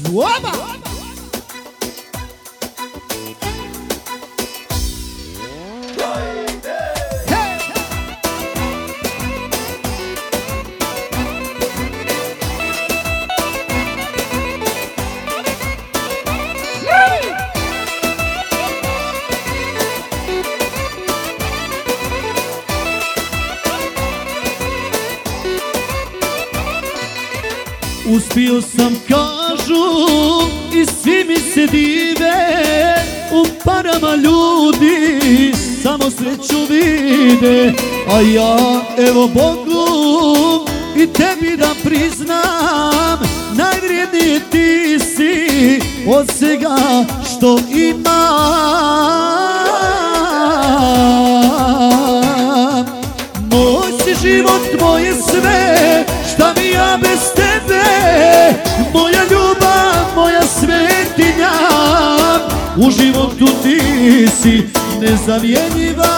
Oba! Uspio sam, kažu, i svi mi se dive, u parama ljudi samo sreću vide. A ja, evo Bogu i tebi da priznam, najvrijednije ti si od svega što imam. Moj si život, moje sve, šta bi ja bez tebe? Moja ljubav, moja svetinja, u životu ti si nezamjenjiva.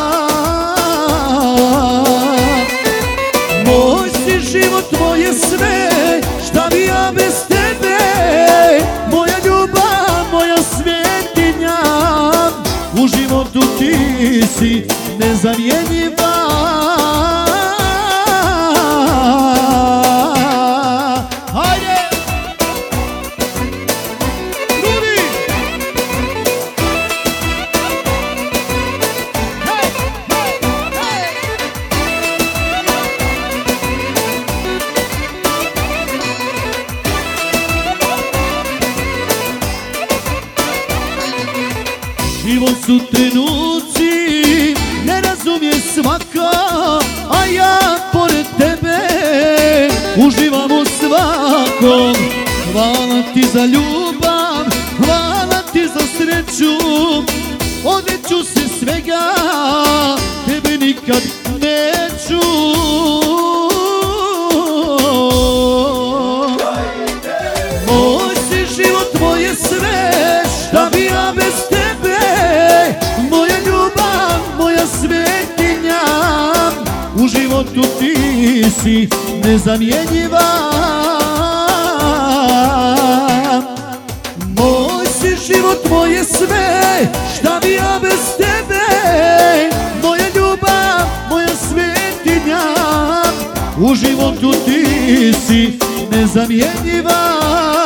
Moj si život, moje sve, šta bi ja bez tebe? Moja ljubav, moja svetinja, u životu ti si nezamjenjiva. Život su trenuci, ne razumije svaka, a ja pored tebe uživam u svakom. Hvala ti za ljubav, hvala ti za sreću, odreću se svega, tebe nikad neću. Moj si život, moje sve, šta bi ja bez tebe? Moja ljubav, moja svetinja, u životu ti si nezamjenjiva. Moj si život, moje sve, šta bi ja bez tebe? Moja ljubav, moja svetinja, u životu ti si nezamjenjiva.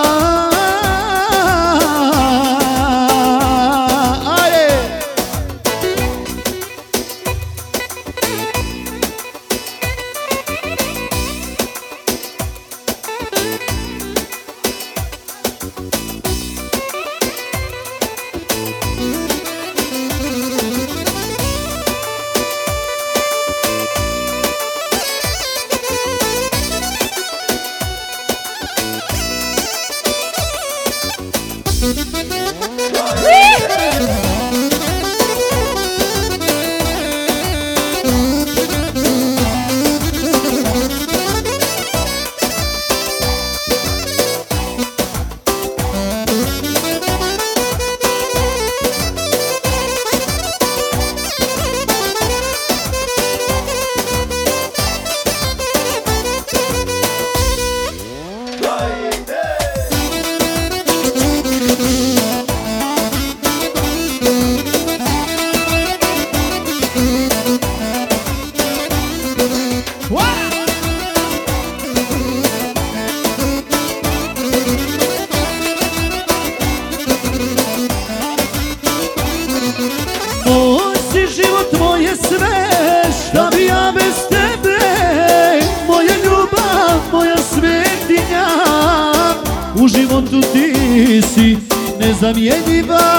Moj si život, moje sve, šta bi ja bez tebe? Moja ljubav, moja svetinja, u životu ti si nezamjenjiva.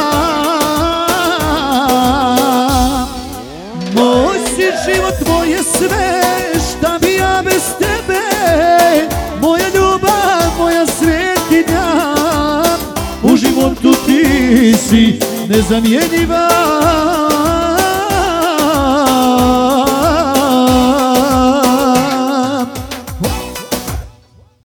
Moj si život, moje sve, šta bi ja bez tebe? Moja ljubav, moja svetinja, u životu ti si nezamjenjiva.